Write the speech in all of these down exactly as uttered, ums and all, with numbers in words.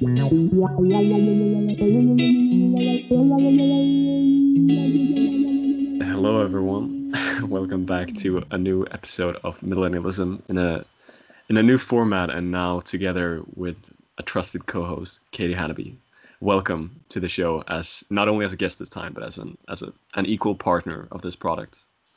Hello, everyone. Welcome back to a new episode of Millennialism in a in a new format, and now together with a trusted co-host, Katie Hannaby. Welcome to the show as not only as a guest this time, but as an as a, an equal partner of this product.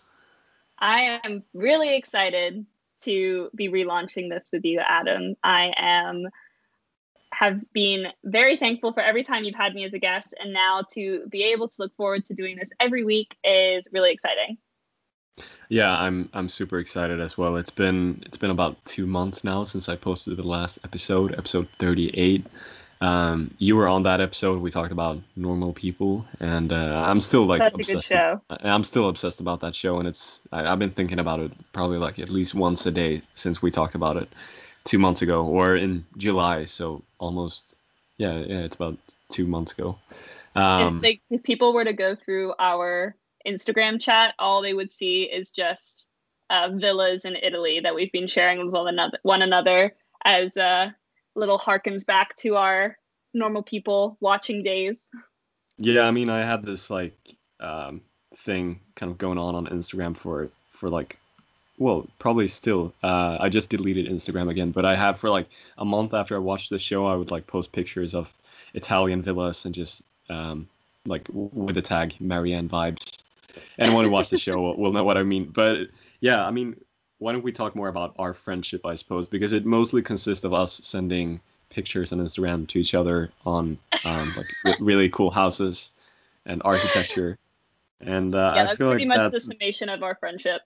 I am really excited to be relaunching this with you, Adam. I am have been very thankful for every time you've had me as a guest, and now to be able to look forward to doing this every week is really exciting. Yeah, I'm I'm super excited as well. It's been it's been about two months now since I posted the last episode, episode thirty-eight. Um, you were on that episode. We talked about normal people, and uh, I'm still like Such a obsessed. good show. I'm still obsessed about that show, and it's I, I've been thinking about it probably like at least once a day since we talked about it two months ago, or in July. So almost, yeah, yeah, it's about two months ago. Um, if, like, if people were to go through our Instagram chat, all they would see is just uh, villas in Italy that we've been sharing with one another, one another as uh, little harkens back to our normal people watching days. Yeah, I mean, I had this like um, thing kind of going on on Instagram for for like, well, probably still. Uh, I just deleted Instagram again, but I have for like a month after I watched the show, I would like post pictures of Italian villas and just um, like w- with the tag Marianne vibes. Anyone who watched the show will, will know what I mean. But yeah, I mean, why don't we talk more about our friendship, I suppose, because it mostly consists of us sending pictures on Instagram to each other on um, like r- really cool houses and architecture. And uh, Yeah, I that's feel pretty like much that, the summation of our friendship.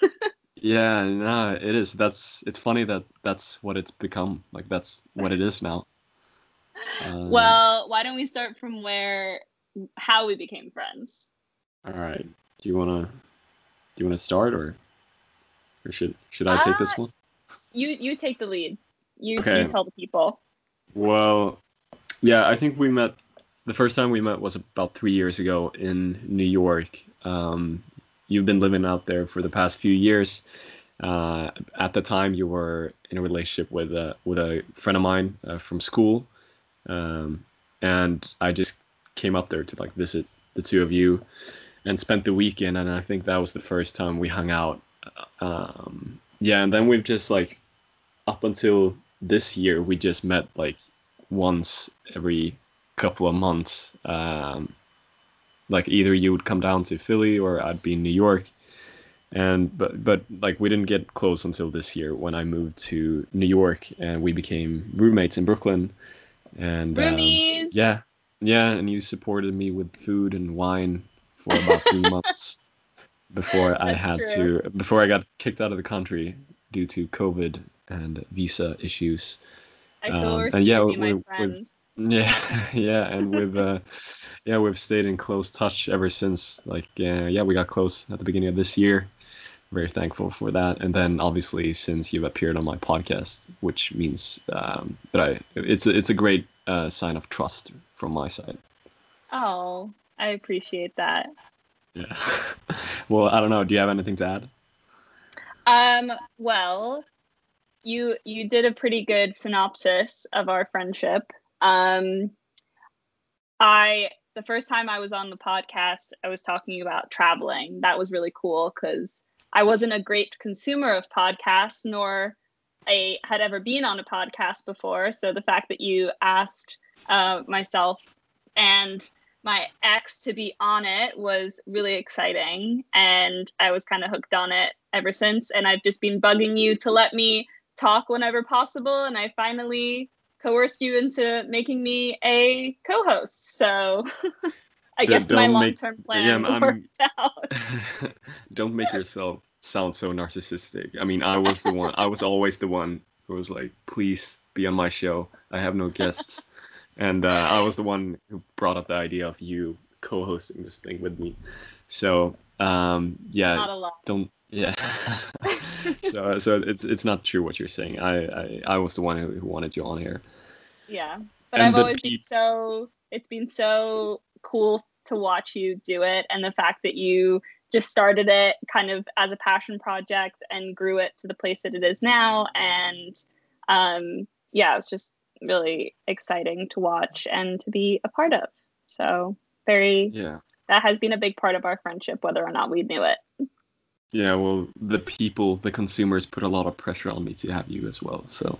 yeah, no, it is. That's it's funny that that's what it's become. Like that's what it is now. Um, Well, why don't we start from where, how we became friends? all right. Do you wanna do you wanna start or or should should I take Uh, this one? you you take the lead. You you Okay. tell the people. Well, yeah, I think we met. The first time we met was about three years ago in New York. Um, you've been living out there for the past few years. Uh, at the time, you were in a relationship with a with a friend of mine uh, from school, um, and I just came up there to like visit the two of you and spent the weekend. And I think that was the first time we hung out. Um, yeah, and then we've just like up until this year, we just met like once every couple of months. Um, like either you would come down to Philly or I'd be in New York. And but but like we didn't get close until this year when I moved to New York and we became roommates in Brooklyn. And um, Roomies. yeah, yeah, and you supported me with food and wine for about three months before I That's had true. to before I got kicked out of the country due to COVID and visa issues. I Um, coerced and you yeah, to be my we, we've friend. yeah yeah, and we've uh, yeah we've stayed in close touch ever since. Like uh, yeah, we got close at the beginning of this year. Very thankful for that. And then obviously since you've appeared on my podcast, which means um, that I it's a, it's a great uh, sign of trust from my side. Oh, I appreciate that. Yeah. Well, I don't know. Do you have anything to add? Um, well, you you did a pretty good synopsis of our friendship. Um, I the first time I was on the podcast, I was talking about traveling. That was really cool because I wasn't a great consumer of podcasts, nor I had ever been on a podcast before. So the fact that you asked uh, myself and my ex to be on it was really exciting, and I was kind of hooked on it ever since. And I've just been bugging you to let me talk whenever possible, and I finally coerced you into making me a co-host. So I D- guess my don't make long-term yeah, plan I'm worked out. don't make yourself sound so narcissistic. I mean, I was the one. I was always the one who was like, "Please be on my show. I have no guests." And uh, I was the one who brought up the idea of you co-hosting this thing with me. So um, yeah, Not a lot. don't yeah. so so it's it's not true what you're saying. I I, I was the one who, who wanted you on here. Yeah. But And I've the always been Pete, so, it's been so cool to watch you do it. And the fact that you just started it kind of as a passion project and grew it to the place that it is now. And um, yeah, it's just really exciting to watch and to be a part of. So very, Yeah. that has been a big part of our friendship, whether or not we knew it. Yeah, well, the people, the consumers put a lot of pressure on me to have you as well. So,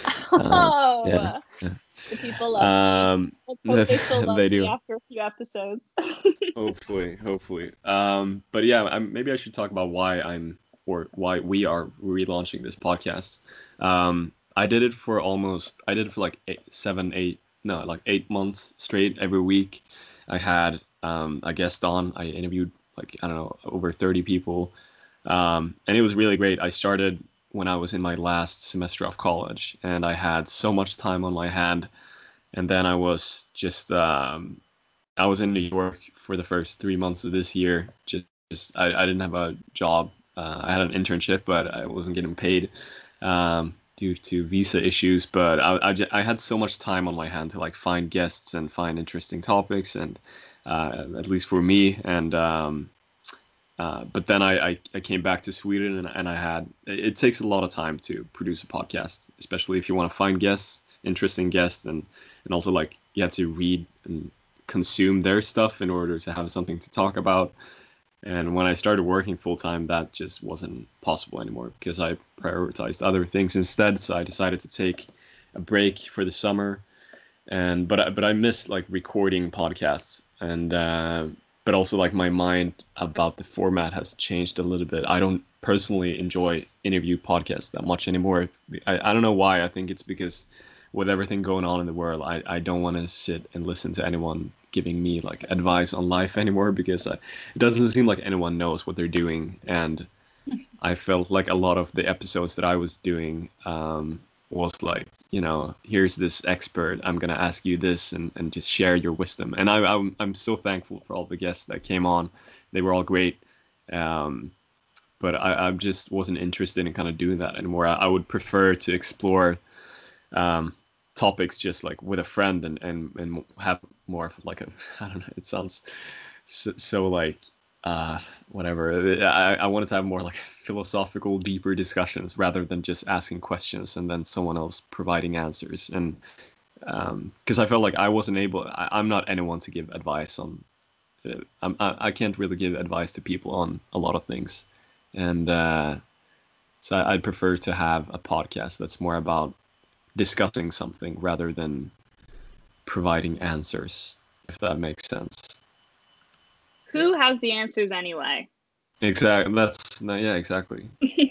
uh, Oh, yeah, yeah. the people love Um, me. Let's hope they still love they me do. after a few episodes. Hopefully, hopefully. Um, but yeah, I'm, maybe I should talk about why I'm or why we are relaunching this podcast. Um, I did it for almost, I did it for like eight, seven, eight, no, like eight months straight every week. I had um, a guest on. I interviewed like I don't know over thirty people, um, and it was really great. I started when I was in my last semester of college, and I had so much time on my hand, and then I was just um, I was in New York for the first three months of this year. Just, just I, I didn't have a job. Uh, I had an internship, but I wasn't getting paid um, due to visa issues. But I, I, ju- I had so much time on my hand to like find guests and find interesting topics, and uh, at least for me. And um, uh, but then I, I, I came back to Sweden, and, and I had it takes a lot of time to produce a podcast, especially if you want to find guests, interesting guests, and and also like you have to read and consume their stuff in order to have something to talk about. And when I started working full time, that just wasn't possible anymore because I prioritized other things instead. So I decided to take a break for the summer. And but I- but I miss like recording podcasts, and uh, but also like my mind about the format has changed a little bit. I don't personally enjoy interview podcasts that much anymore. I, I don't know why. I think it's because with everything going on in the world, I, I don't want to sit and listen to anyone giving me like advice on life anymore because I, it doesn't seem like anyone knows what they're doing. And I felt like a lot of the episodes that I was doing um, was like, you know, here's this expert. I'm gonna ask you this and, and just share your wisdom. And I, I'm I'm so thankful for all the guests that came on. They were all great. Um, but I, I just wasn't interested in kind of doing that anymore. I, I would prefer to explore um, topics just like with a friend and, and, and have more of like a, I don't know, it sounds so, so like, uh, whatever. I, I wanted to have more like philosophical, deeper discussions rather than just asking questions and then someone else providing answers. And um, because I felt like I wasn't able, I, I'm not anyone to give advice on, uh, I'm, I, I can't really give advice to people on a lot of things. And uh, so I, I'd prefer to have a podcast that's more about discussing something rather than providing answers, if that makes sense. Who has the answers anyway? Exactly. That's yeah, exactly.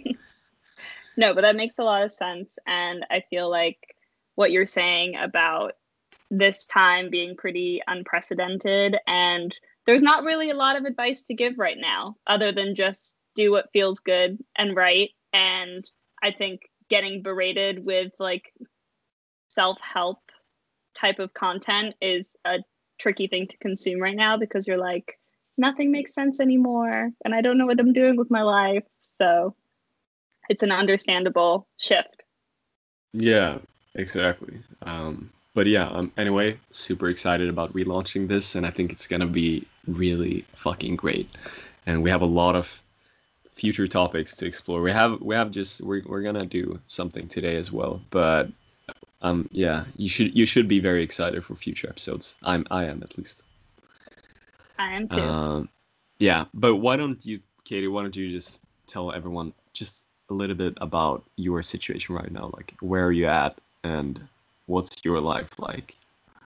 No, but that makes a lot of sense. And I feel like what you're saying about this time being pretty unprecedented, and there's not really a lot of advice to give right now other than just do what feels good and right. And I think getting berated with like self-help type of content is a tricky thing to consume right now because you're like, nothing makes sense anymore and I don't know what I'm doing with my life. So it's an understandable shift. Yeah, exactly. Um, but yeah, um, anyway, super excited about relaunching this, and I think it's gonna be really fucking great. And we have a lot of future topics to explore. We have we have just we're we're gonna do something today as well, but um, yeah, you should you should be very excited for future episodes. I'm I am at least. I am too. Um, yeah, but why don't you, Katie? Why don't you just tell everyone just a little bit about your situation right now? Like, where are you at, and what's your life like?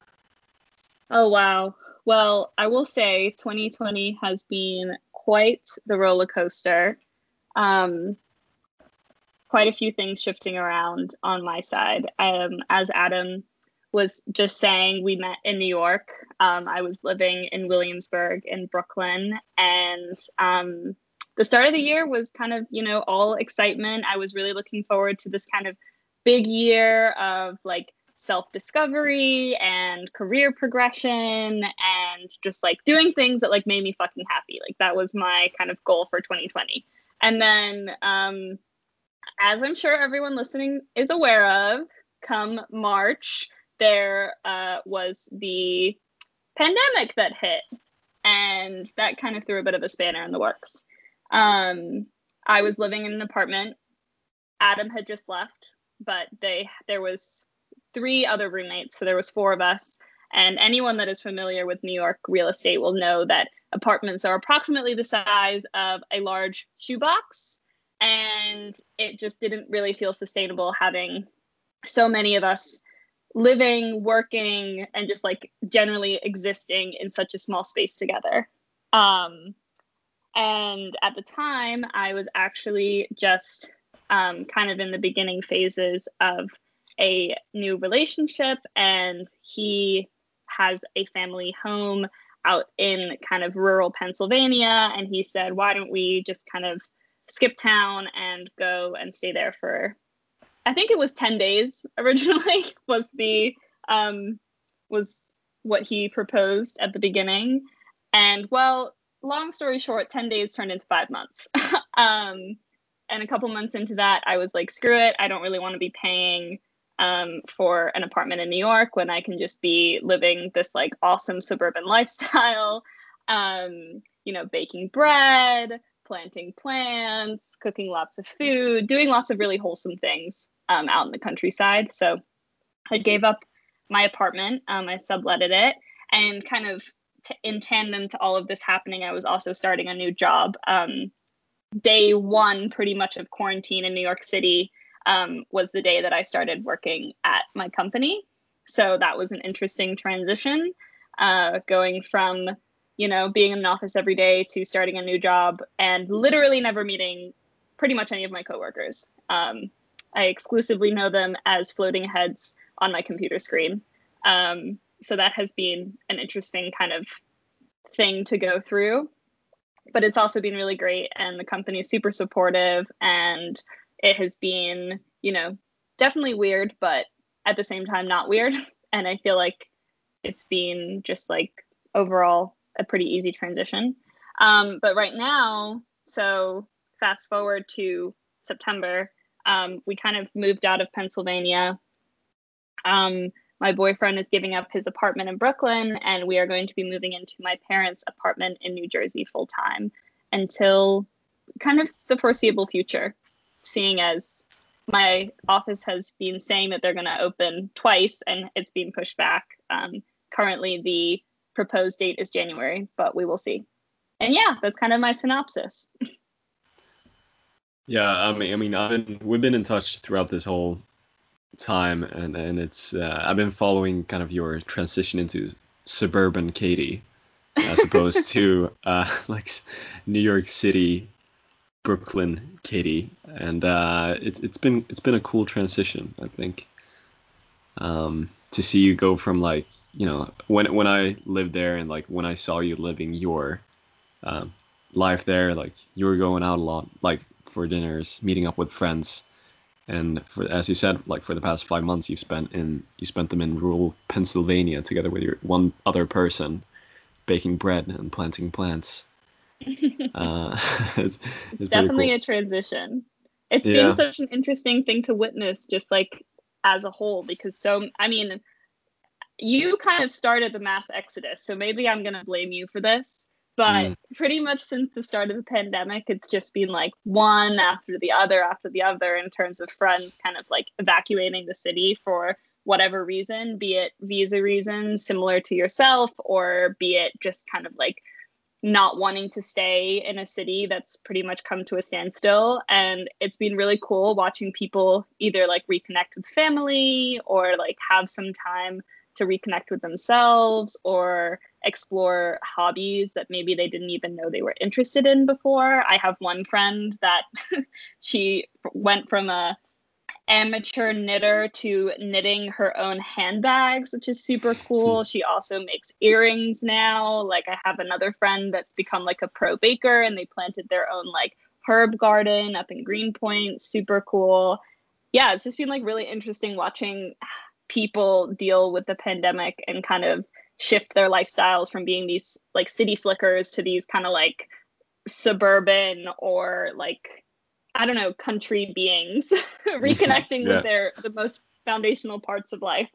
Oh, wow. Well, I will say twenty twenty has been quite the roller coaster. Um, quite a few things shifting around on my side. Um, as Adam was just saying, we met in New York. Um, I was living in Williamsburg in Brooklyn, and um, the start of the year was kind of, you know, all excitement. I was really looking forward to this kind of big year of like self-discovery and career progression and just like doing things that like made me fucking happy. Like that was my kind of goal for twenty twenty. And then um, as I'm sure everyone listening is aware of, come March, there uh, was the pandemic that hit, and that kind of threw a bit of a spanner in the works. Um, I was living in an apartment. Adam had just left, but they there was three other roommates. So there was four of us. And anyone that is familiar with New York real estate will know that apartments are approximately the size of a large shoebox. And it just didn't really feel sustainable having so many of us living, working, and just like generally existing in such a small space together. Um, and at the time, I was actually just um, kind of in the beginning phases of a new relationship, and he has a family home out in kind of rural Pennsylvania. And he said, why don't we just kind of skip town and go and stay there for, I think it was ten days originally was the, um, was what he proposed at the beginning. And well, long story short, ten days turned into five months. um, and a couple months into that, I was like, screw it. I don't really want to be paying Um, for an apartment in New York when I can just be living this like awesome suburban lifestyle, um, you know, baking bread, planting plants, cooking lots of food, doing lots of really wholesome things um, out in the countryside. So I gave up my apartment, um, I subletted it, and kind of t- in tandem to all of this happening, I was also starting a new job. Um, day one, pretty much of quarantine in New York City, Um, was the day that I started working at my company. So that was an interesting transition, uh, going from, you know, being in an office every day to starting a new job and literally never meeting pretty much any of my coworkers. Um, I exclusively know them as floating heads on my computer screen. Um, so that has been an interesting kind of thing to go through. But it's also been really great, and the company is super supportive, and it has been, you know, definitely weird, but at the same time, not weird. And I feel like it's been just like overall a pretty easy transition. Um, but right now, so fast forward to September, um, we kind of moved out of Pennsylvania. Um, my boyfriend is giving up his apartment in Brooklyn, and we are going to be moving into my parents' apartment in New Jersey full time until kind of the foreseeable future, seeing as my office has been saying that they're going to open twice and it's being pushed back. Um, currently, the proposed date is January, but we will see. And yeah, that's kind of my synopsis. Yeah, I mean, I mean, I've been, we've been in touch throughout this whole time, and and it's uh, I've been following kind of your transition into suburban Katie, as opposed to uh, like New York City, Brooklyn Katie, and uh, it's it's been it's been a cool transition, I think, um, to see you go from like, you know, when when I lived there and like when I saw you living your um, life there, like you were going out a lot, like for dinners, meeting up with friends, and for, as you said, like for the past five months you've spent in you spent them in rural Pennsylvania together with your one other person, baking bread and planting plants. uh, it's, it's, it's definitely cool. a transition. It's yeah. been such an interesting thing to witness, just like as a whole, because so I mean, you kind of started the mass exodus, so maybe I'm gonna blame you for this. But mm. pretty much since the start of the pandemic, it's just been like one after the other after the other in terms of friends kind of like evacuating the city for whatever reason, be it visa reasons similar to yourself, or be it just kind of like not wanting to stay in a city that's pretty much come to a standstill. And it's been really cool watching people either like reconnect with family or like have some time to reconnect with themselves or explore hobbies that maybe they didn't even know they were interested in before. I have one friend that she went from a amateur knitter to knitting her own handbags, which is super cool. She also makes earrings now. Like I have another friend that's become like a pro baker, and they planted their own like herb garden up in Greenpoint. Super cool. Yeah, it's just been like really interesting watching people deal with the pandemic and kind of shift their lifestyles from being these like city slickers to these kind of like suburban or like, I don't know, country beings reconnecting yeah. with their the most foundational parts of life.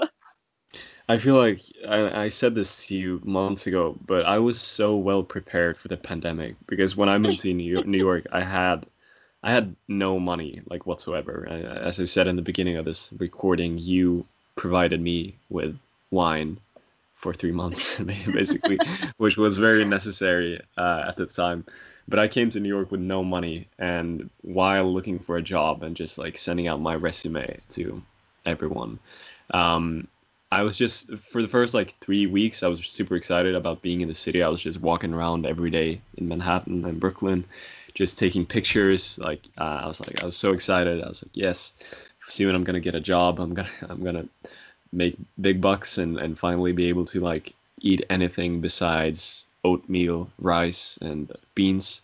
I feel like I, I said this to you months ago, but I was so well prepared for the pandemic because when I moved to New York, New York I had I had no money like whatsoever. I, as I said in the beginning of this recording, you provided me with wine for three months, basically, which was very necessary uh, at the time. But I came to New York with no money, and while looking for a job and just like sending out my resume to everyone, um, I was just for the first like three weeks, I was super excited about being in the city. I was just walking around every day in Manhattan and Brooklyn, just taking pictures. Like uh, I was like, I was so excited. I was like, yes, soon I'm gonna get a job. I'm gonna I'm gonna make big bucks and and finally be able to like eat anything besides oatmeal, rice, and beans.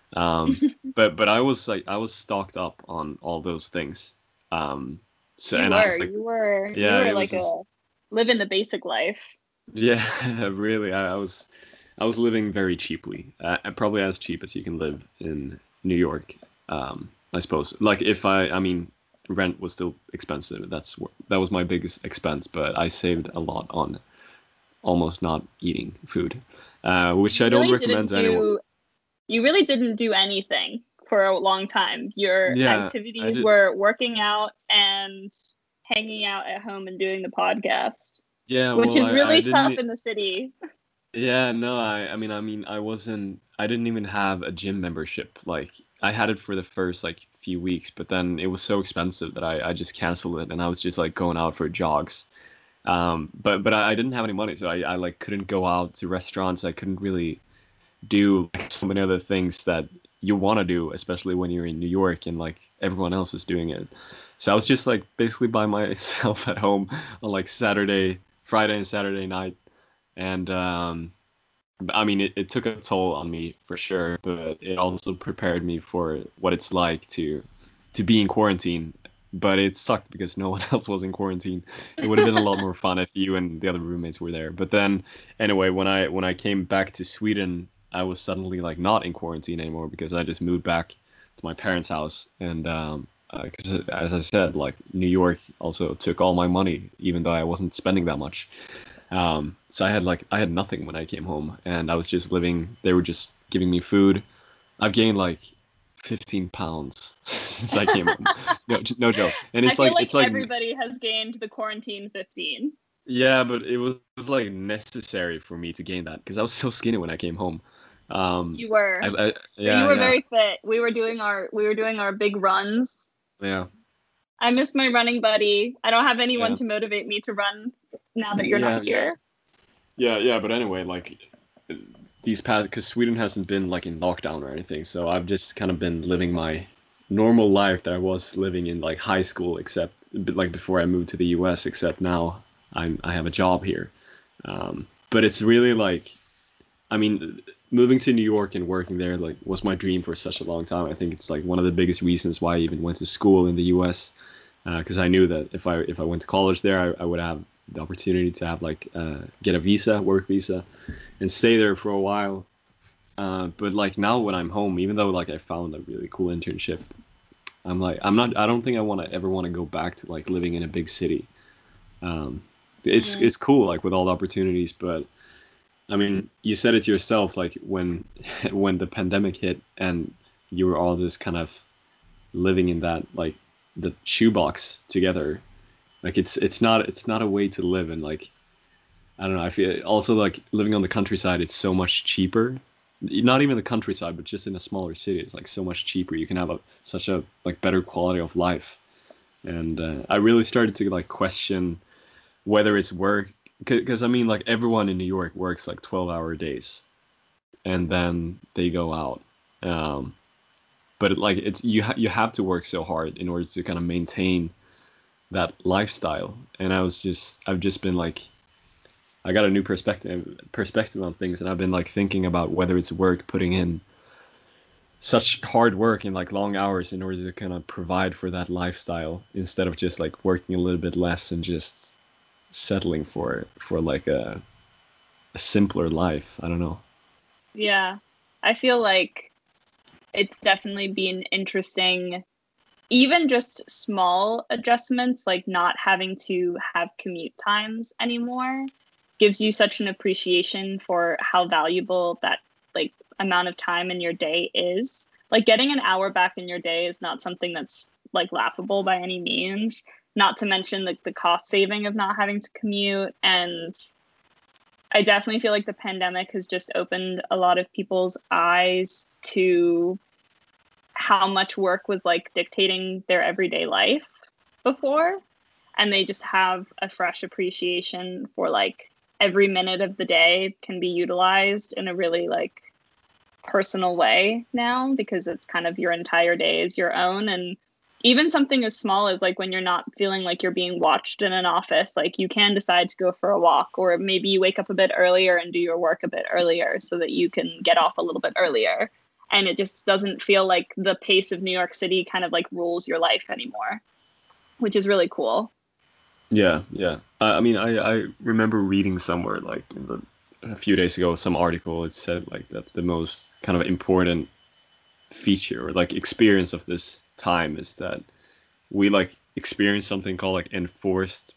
Um, but but I was like I was stocked up on all those things. Um, so You and I were, was like, you were, you yeah, were it was like just a living the basic life. yeah, really. I, I was I was living very cheaply, uh, probably as cheap as you can live in New York. Um, I suppose. Like if I, I mean, rent was still expensive. That's wh- that was my biggest expense, but I saved a lot on almost not eating food, uh, which You I don't really recommend didn't to anyone. do, you really didn't do anything for a long time. Your Yeah, I activities did. were working out and hanging out at home and doing the podcast, Yeah, which well, is I I really tough didn't. in the city. Yeah, no, I I mean I mean I wasn't I didn't even have a gym membership. Like I had it for the first like few weeks, but then it was so expensive that I I just canceled it and I was just like going out for jogs. Um, but but I, I didn't have any money, so I I like couldn't go out to restaurants. I couldn't really do like, so many other things that you want to do, especially when you're in New York and like everyone else is doing it. So I was just like basically by myself at home on like Saturday, Friday and Saturday night. And um I mean, it, it took a toll on me for sure, but it also prepared me for what it's like to to be in quarantine. But it sucked because no one else was in quarantine. It would have been a lot more fun if you and the other roommates were there. But then, anyway, when I when I came back to Sweden, I was suddenly like not in quarantine anymore because I just moved back to my parents' house. And um, because as I said, like New York also took all my money, even though I wasn't spending that much. Um, so I had like I had nothing when I came home, and I was just living. They were just giving me food. I've gained like fifteen pounds since I came home. No, j- no joke. And I it's feel like like it's like everybody has gained the quarantine fifteen. yeah, but it was, it was like necessary for me to gain that because I was so skinny when I came home. Um, You were. I, I But you yeah were yeah very fit. We were doing our we were doing our big runs. yeah I miss my running buddy. I don't have anyone yeah to motivate me to run now that you're not yeah here. yeah yeah. But anyway, like these past because Sweden hasn't been like in lockdown or anything, so I've just kind of been living my normal life that I was living in like high school, except like before I moved to the U S. Except now I'm I have a job here, um, but it's really like I mean moving to New York and working there like was my dream for such a long time. I think it's like one of the biggest reasons why I even went to school in the U S because uh, I knew that if I if I went to college there, I, I would have the opportunity to have like uh, get a visa, work visa, and stay there for a while. Uh, but like now when I'm home, even though like I found a really cool internship, I'm like I'm not. I don't think I want to ever want to go back to like living in a big city. Um, it's Mm. it's cool like with all the opportunities, but I mean, you said it yourself. Like when when the pandemic hit and you were all just kind of living in that like the shoebox together. Like it's it's not it's not a way to live, and like I don't know. I feel also like living on the countryside. It's so much cheaper. Not even the countryside, but just in a smaller city, it's like so much cheaper. You can have a such a like better quality of life. And uh, I really started to like question whether it's work because I mean like everyone in New York works like twelve hour days, and then they go out. Um, but it, like it's you ha- you have to work so hard in order to kind of maintain that lifestyle. And I was just I've just been like I got a new perspective perspective on things, and I've been like thinking about whether it's worth putting in such hard work and like long hours in order to kind of provide for that lifestyle instead of just like working a little bit less and just settling for for like a, a simpler life. I don't know. Yeah. I feel like it's definitely been interesting. Even just small adjustments, like not having to have commute times anymore, gives you such an appreciation for how valuable that like amount of time in your day is. Like getting an hour back in your day is not something that's like laughable by any means. not to mention the, the cost saving of not having to commute. And I definitely feel like the pandemic has just opened a lot of people's eyes to how much work was like dictating their everyday life before. And they just have a fresh appreciation for like every minute of the day can be utilized in a really like personal way now, because it's kind of your entire day is your own. And even something as small as like when you're not feeling like you're being watched in an office, like you can decide to go for a walk, or maybe you wake up a bit earlier and do your work a bit earlier so that you can get off a little bit earlier. And it just doesn't feel like the pace of New York City kind of like rules your life anymore, which is really cool. Yeah, yeah. I, I mean, I, I remember reading somewhere like in the, a few days ago, some article. It said like that the most kind of important feature or like experience of this time is that we like experience something called like enforced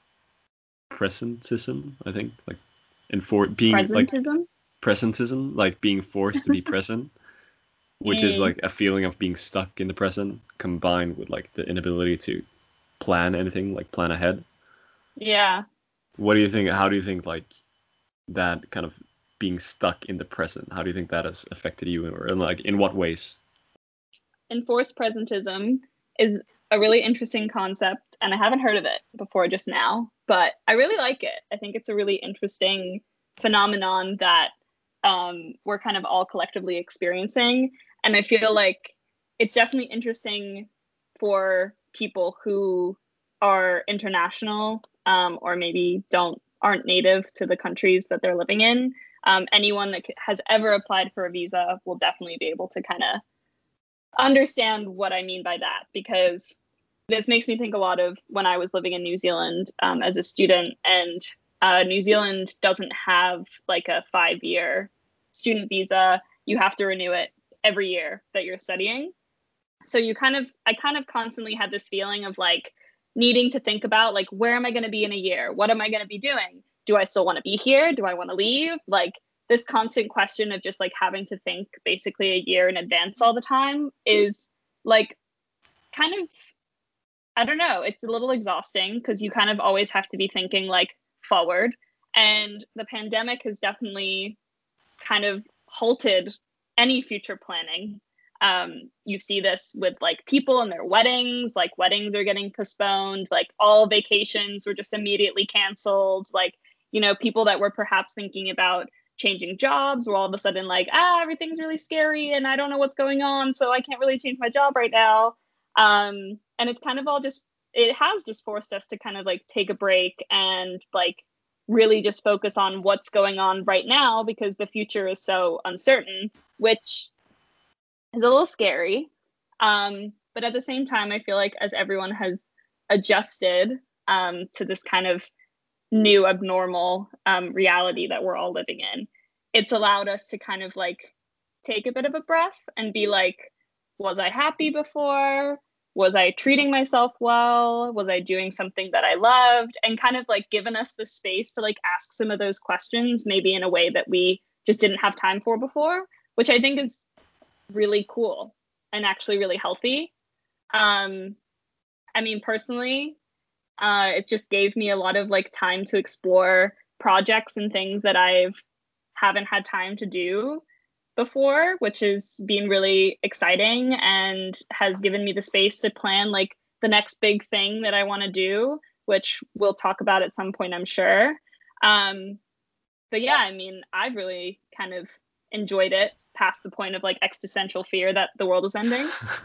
presentism. I think like enfor being Presentism? like presentism, like being forced to be present, which Mm. is like a feeling of being stuck in the present combined with like the inability to plan anything, like plan ahead. Yeah. What do you think? How do you think like that kind of being stuck in the present? How do you think that has affected you, or in, like in what ways? Enforced presentism is a really interesting concept, and I haven't heard of it before just now, but I really like it. I think it's a really interesting phenomenon that um, we're kind of all collectively experiencing. And I feel like it's definitely interesting for people who are international um, or maybe don't aren't native to the countries that they're living in. Um, anyone that has ever applied for a visa will definitely be able to kind of understand what I mean by that, because this makes me think a lot of when I was living in New Zealand um, as a student, and uh, New Zealand doesn't have like a five-year student visa. You have to renew it every year that you're studying. So you kind of, I kind of constantly had this feeling of like needing to think about like, where am I going to be in a year? What am I going to be doing? Do I still want to be here? Do I want to leave? Like this constant question of just like having to think basically a year in advance all the time is like kind of, I don't know, it's a little exhausting because you kind of always have to be thinking like forward. And the pandemic has definitely kind of halted any future planning. Um, you see this with like people and their weddings, like weddings are getting postponed, like all vacations were just immediately canceled. Like, you know, people that were perhaps thinking about changing jobs were all of a sudden like, ah, everything's really scary and I don't know what's going on, so I can't really change my job right now. Um, and it's kind of all just, it has just forced us to kind of like take a break and like really just focus on what's going on right now because the future is so uncertain, which is a little scary. Um, but at the same time, I feel like as everyone has adjusted um, to this kind of new abnormal um, reality that we're all living in, it's allowed us to kind of like take a bit of a breath and be like, was I happy before? Was I treating myself well? Was I doing something that I loved? And kind of like given us the space to like ask some of those questions, maybe in a way that we just didn't have time for before, which I think is really cool and actually really healthy. Um, I mean, personally, uh, it just gave me a lot of like time to explore projects and things that I've haven't had time to do before, which has been really exciting and has given me the space to plan like the next big thing that I want to do, which we'll talk about at some point, I'm sure. Um, but yeah, I mean, I've really kind of enjoyed it past the point of like existential fear that the world was ending.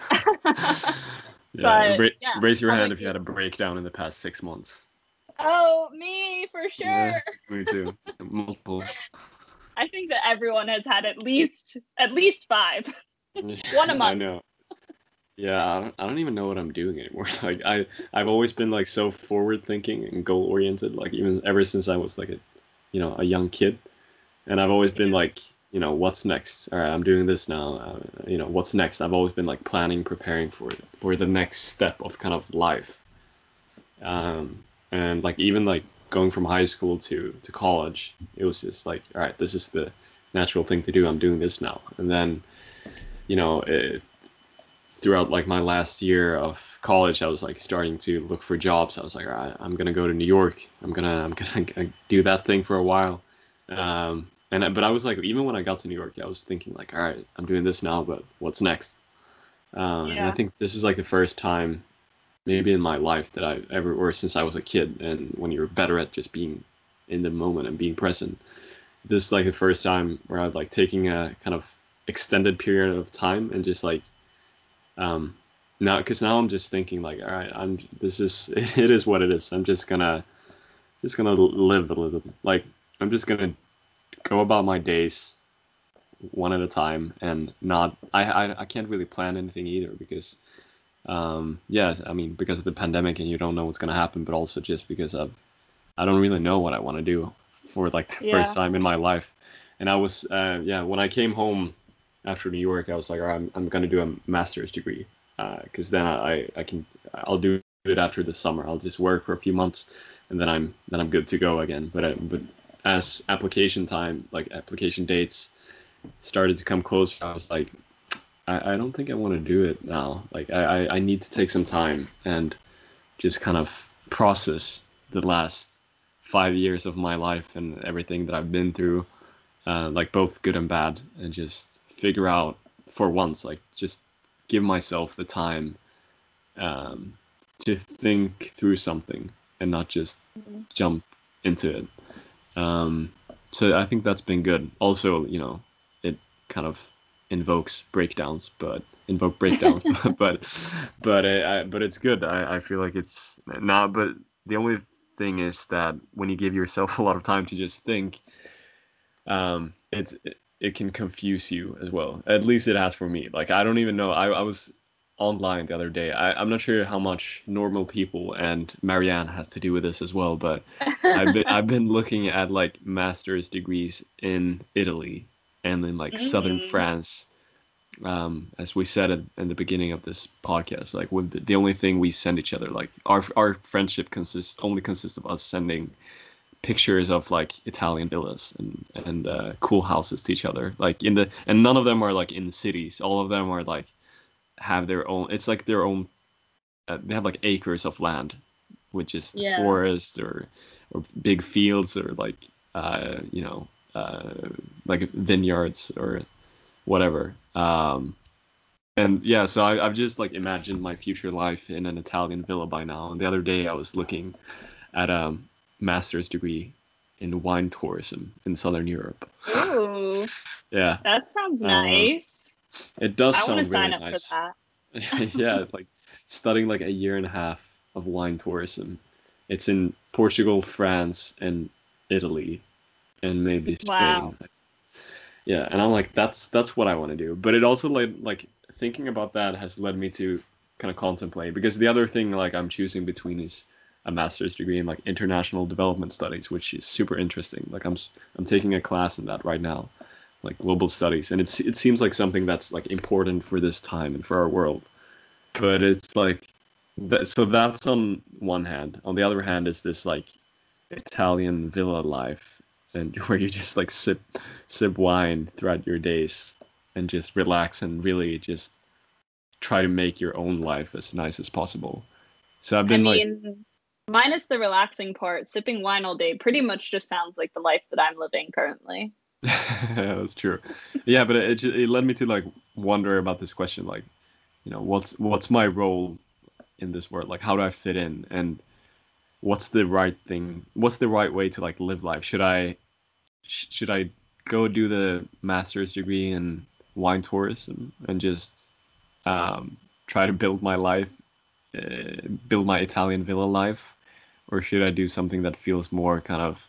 Yeah, But, ra- yeah, raise your how hand about if you you? had a breakdown in the past six months. Oh, me for sure. Yeah, me too. Multiple. I think that everyone has had at least at least five. One a I month. know. Yeah, I don't, I don't even know what I'm doing anymore. Like I, I've always been like so forward thinking and goal oriented. Like even ever since I was like a, you know, a young kid, and I've always been like, you know, what's next? All right, I'm doing this now. Uh, you know, what's next? I've always been like planning, preparing for it, for the next step of kind of life. Um, and like even like going from high school to to college, it was just like, all right, this is the natural thing to do. I'm doing this now, and then, you know, it, throughout like my last year of college, I was like starting to look for jobs. I was like, all right, I'm gonna go to New York. I'm gonna I'm gonna do that thing for a while. Um, and I- but I was like, even when I got to New York, I was thinking like, all right, I'm doing this now, but what's next? Uh, and I Yeah. think this is like the first time, maybe in my life, that I ever, or since I was a kid, and when you're better at just being in the moment and being present, this is like the first time where I've like taking a kind of extended period of time and just like um now, because now I'm just thinking like, all right, I'm this is it is what it is. I'm just gonna just gonna live a little, like I'm just gonna go about my days one at a time, and not I I, I can't really plan anything either, because um yeah, I mean, because of the pandemic and you don't know what's gonna happen, but also just because of I don't really know what I want to do for like the first Yeah. time in my life. And I was, uh, yeah, when I came home after New York, I was like, all right, I'm, I'm going to do a master's degree, because uh, then I, I can, I'll do it after the summer. I'll just work for a few months, and then I'm, then I'm good to go again. But, uh, but as application time, like application dates started to come closer, I was like, I, I don't think I want to do it now. Like I, I, I need to take some time and just kind of process the last five years of my life and everything that I've been through, uh, like both good and bad, and just figure out for once, like just give myself the time um, to think through something and not just Mhm. jump into it. Um, so I think that's been good. Also, you know, it kind of invokes breakdowns, but invoke breakdowns, but but it, I, but it's good. I, I feel like it's not. But the only thing is that when you give yourself a lot of time to just think, um, it's it, it can confuse you as well. At least it has for me. Like I don't even know. I, I was online the other day. I, I'm not sure how much normal people and Marianne has to do with this as well, but I've been I've been looking at like master's degrees in Italy and in like southern Mm. France. Um, as we said in, in the beginning of this podcast, like with the only thing we send each other, like our our friendship consists only consists of us sending pictures of like Italian villas and and uh, cool houses to each other. Like in the and none of them are like in cities. All of them are like have their own. It's like their own. Uh, they have like acres of land, which is the Yeah. forest or or big fields or like uh, you know uh, like vineyards or whatever. Um, and yeah, so I, I've just like imagined my future life in an Italian villa by now. And the other day I was looking at a master's degree in wine tourism in Southern Europe. Ooh, Yeah, that sounds uh, nice. it does I want to sound really sign up for nice. that. Yeah, like studying like a year and a half of wine tourism. It's in Portugal, France, and Italy, and maybe Wow. Spain. Yeah, and I'm like, that's that's what I want to do. But it also like like thinking about that has led me to kind of contemplate, because the other thing like I'm choosing between is a master's degree in like international development studies, which is super interesting. Like I'm s- I'm taking a class in that right now, like global studies, and it's it seems like something that's like important for this time and for our world. But it's like that, so that's on one hand. On the other hand is this like Italian villa life, and where you just like sip sip wine throughout your days and just relax and really just try to make your own life as nice as possible. So I've I been like, mean, minus the relaxing part, sipping wine all day pretty much just sounds like the life that I'm living currently. yeah, that's true. Yeah, but it ju- it led me to like wonder about this question, like, you know, what's what's my role in this world? Like, how do I fit in? And what's the right thing? What's the right way to like live life? Should I sh- should I go do the master's degree in wine tourism and just um, try to build my life, uh, build my Italian villa life, or should I do something that feels more kind of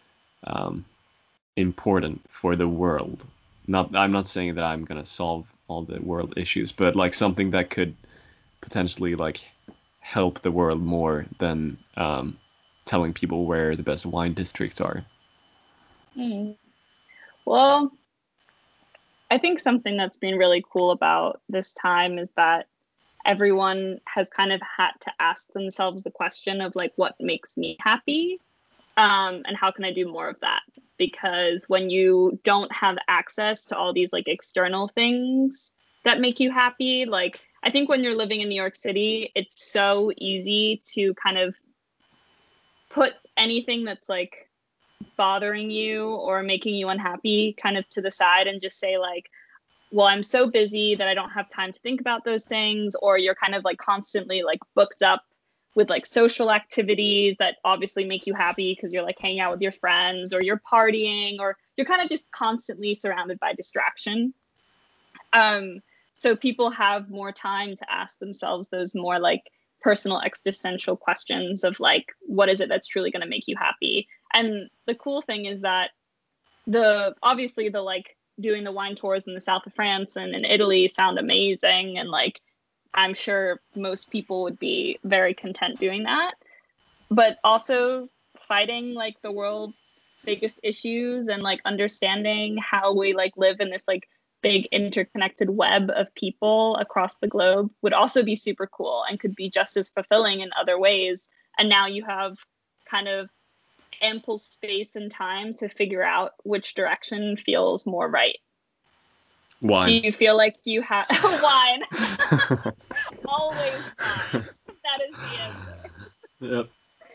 um, important for the world? Not, I'm not saying that I'm gonna solve all the world issues, but like something that could potentially like help the world more than um, telling people where the best wine districts are. Hmm. Well, I think something that's been really cool about this time is that everyone has kind of had to ask themselves the question of like, what makes me happy? Um, and how can I do more of that? Because when you don't have access to all these like external things that make you happy, like I think when you're living in New York City, it's so easy to kind of put anything that's like bothering you or making you unhappy kind of to the side and just say like, well, I'm so busy that I don't have time to think about those things. Or you're kind of like constantly like booked up with like social activities that obviously make you happy because you're like hanging out with your friends, or you're partying, or you're kind of just constantly surrounded by distraction. Um, so people have more time to ask themselves those more like personal existential questions of like, what is it that's truly going to make you happy? And the cool thing is that the obviously the like doing the wine tours in the south of France and in Italy sound amazing, and like I'm sure most people would be very content doing that. But also fighting like the world's biggest issues and like understanding how we like live in this like big interconnected web of people across the globe would also be super cool and could be just as fulfilling in other ways. And now you have kind of ample space and time to figure out which direction feels more right. Wine. Do you feel like you have wine? Always wine. That is the answer. Yep.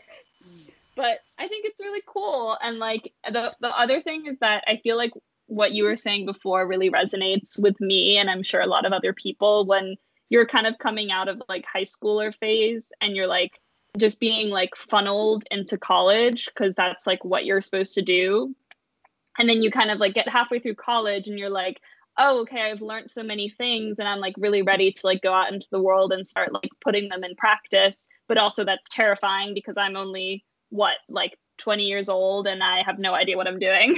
But I think it's really cool. And like the the other thing is that I feel like what you were saying before really resonates with me, and I'm sure a lot of other people, when you're kind of coming out of like high schooler phase and you're like just being like funneled into college because that's like what you're supposed to do. And then you kind of like get halfway through college and you're like, oh, okay, I've learned so many things and I'm like really ready to like go out into the world and start like putting them in practice. But also that's terrifying because I'm only what, like twenty years old and I have no idea what I'm doing.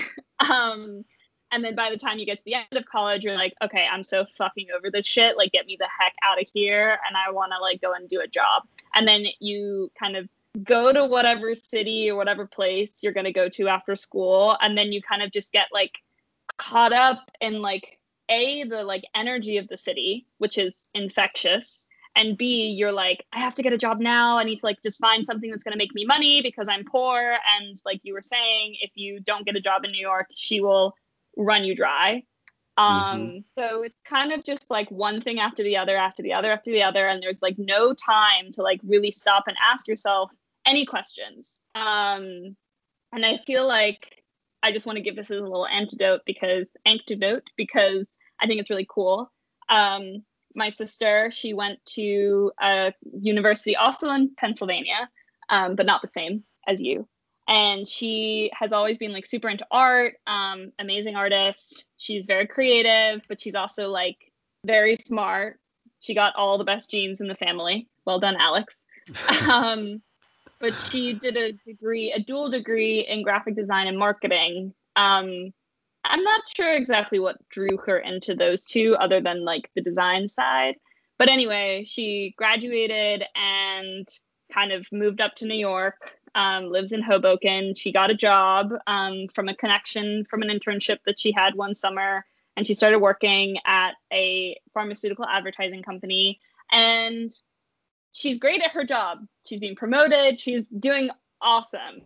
um, And then by the time you get to the end of college, you're like, okay, I'm so fucking over this shit. Like, get me the heck out of here. And I want to like go and do a job. And then you kind of go to whatever city or whatever place you're going to go to after school. And then you kind of just get like caught up in like, A, the like energy of the city, which is infectious. And B, you're like, I have to get a job now. I need to like just find something that's going to make me money because I'm poor. And like you were saying, if you don't get a job in New York, she will run you dry. Um, mm-hmm. So it's kind of just like one thing after the other, after the other, after the other. And there's like no time to like really stop and ask yourself any questions. Um, and I feel like I just want to give this as a little antidote because antidote because I think it's really cool. Um, my sister, she went to a university also in Pennsylvania, um, but not the same as you. And she has always been like super into art, um, amazing artist. She's very creative, but she's also like very smart. She got all the best genes in the family. Well done, Alex. um, but she did a degree, a dual degree in graphic design and marketing. Um, I'm not sure exactly what drew her into those two other than like the design side. But anyway, she graduated and kind of moved up to New York. Um, lives in Hoboken. She got a job um, from a connection from an internship that she had one summer. And she started working at a pharmaceutical advertising company. And she's great at her job. She's being promoted. She's doing awesome.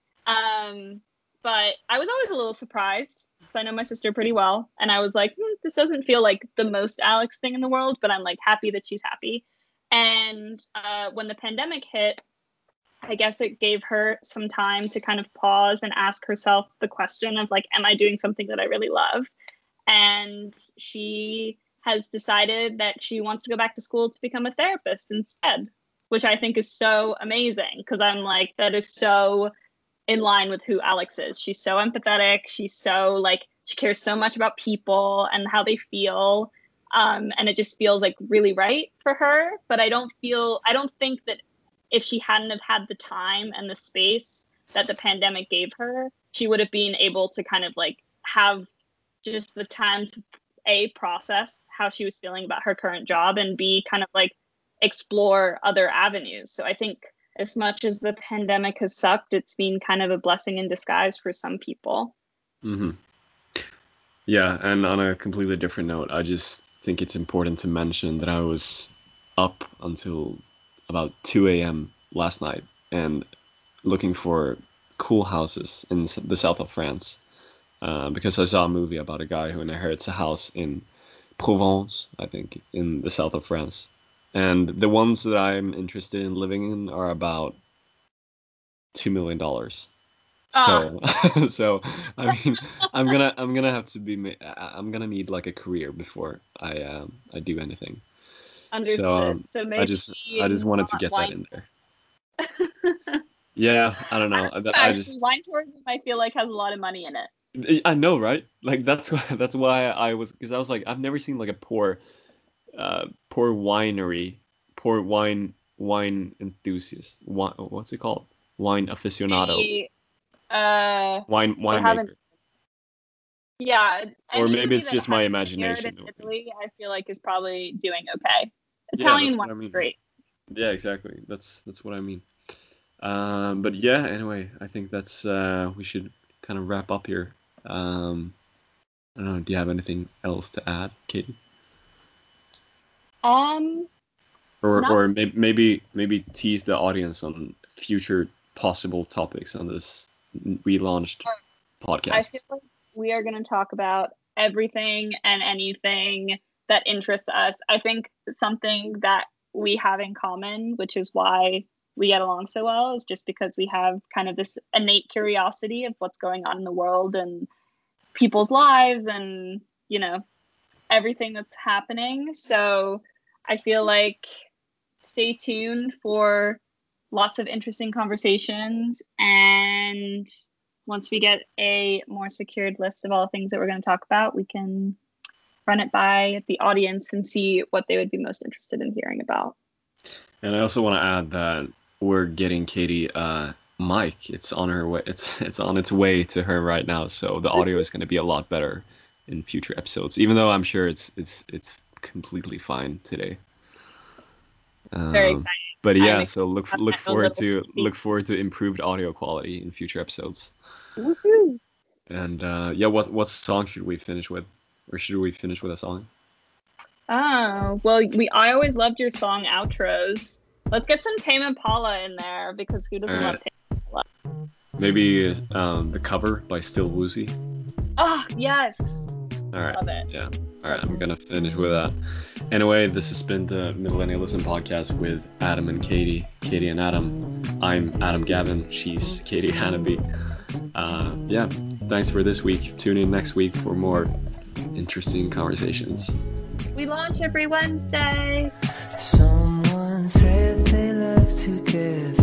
Um, but I was always a little surprised because I know my sister pretty well. And I was like, hmm, this doesn't feel like the most Alex thing in the world, but I'm like happy that she's happy. And uh, when the pandemic hit, I guess it gave her some time to kind of pause and ask herself the question of like, am I doing something that I really love? And she has decided that she wants to go back to school to become a therapist instead, which I think is so amazing because I'm like, that is so in line with who Alex is. She's so empathetic. She's so like, she cares so much about people and how they feel. Um, and it just feels like really right for her. But I don't feel, I don't think that if she hadn't have had the time and the space that the pandemic gave her, she would have been able to kind of like have just the time to A, process how she was feeling about her current job and B, kind of like explore other avenues. So I think as much as the pandemic has sucked, it's been kind of a blessing in disguise for some people. Mm-hmm. Yeah, and on a completely different note, I just think it's important to mention that I was up until about two a.m. last night and looking for cool houses in the south of France uh, because I saw a movie about a guy who inherits a house in Provence, I think, in the south of France. and the ones that I'm interested in living in are about two million dollars. So, Ah. so I mean, I'm gonna I'm gonna have to be ma- I- I'm gonna need like a career before I um I do anything. So Understood. um, So I maybe just I just wanted to not get that wine. in there. Yeah, I don't I know. don't That know, I actually, just wine tourism I feel like has a lot of money in it. I know, right? Like that's why that's why I was because I was like I've never seen like a poor uh poor winery, poor wine wine enthusiast. Wine, what's it called? Wine aficionado, A, uh, wine I haven't. winemaker. Yeah, Or maybe anybody it's that just my has a vineyard in imagination. Italy, I feel like is probably doing okay. Yeah, Italian that's wine what I is mean. great. Yeah, exactly. That's that's what I mean. Um, but yeah, anyway, I think that's uh we should kind of wrap up here. Um, I don't know, do you have anything else to add, Katie? Um, Or not. or maybe maybe maybe tease the audience on future possible topics on this relaunched I feel podcast. like we are going to talk about everything and anything that interests us. I think something that we have in common, which is why we get along so well, is just because we have kind of this innate curiosity of what's going on in the world and people's lives and, you know, everything that's happening. So I feel like stay tuned for lots of interesting conversations. And once we get a more secured list of all the things that we're going to talk about, we can run it by the audience and see what they would be most interested in hearing about. And I also want to add that we're getting Katie uh mic. It's on her way. It's it's on its way to her right now. So the audio is going to be a lot better in future episodes. Even though I'm sure it's it's it's completely fine today. Um, Very exciting. But yeah, I'm so look excited. look A forward to little- look forward to improved audio quality in future episodes. Woohoo! And uh, yeah, what what song should we finish with, or should we finish with a song? Oh, well, we I always loved your song outros. Let's get some Tame Impala in there because who doesn't All love right. Tame Impala? Maybe um, the cover by Still Woozy. Oh, yes. All right. Love it. Yeah. All right. I'm gonna finish with that. Anyway, this has been the Millennialism podcast with Adam and Katie. Katie and Adam. I'm Adam Gavin. She's Katie Hannaby. Uh, yeah. Thanks for this week. Tune in next week for more interesting conversations. We launch every Wednesday. Someone said they love together.